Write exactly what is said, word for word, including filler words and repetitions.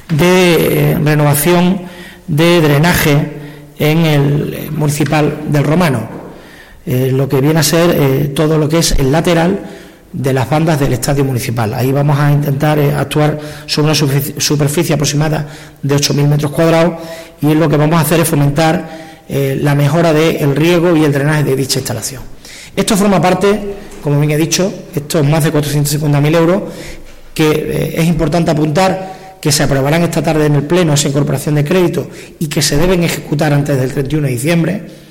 de eh, renovación de drenaje en el municipal del Romano, eh, lo que viene a ser eh, todo lo que es el lateral de las bandas del estadio municipal. Ahí vamos a intentar eh, actuar sobre una superficie aproximada de ocho mil metros cuadrados, y lo que vamos a hacer es fomentar eh, la mejora del riego y el drenaje de dicha instalación. Esto forma parte, como bien he dicho, esto es más de cuatrocientos cincuenta mil euros, que eh, es importante apuntar que se aprobarán esta tarde en el Pleno esa incorporación de crédito y que se deben ejecutar antes del treinta y uno de diciembre.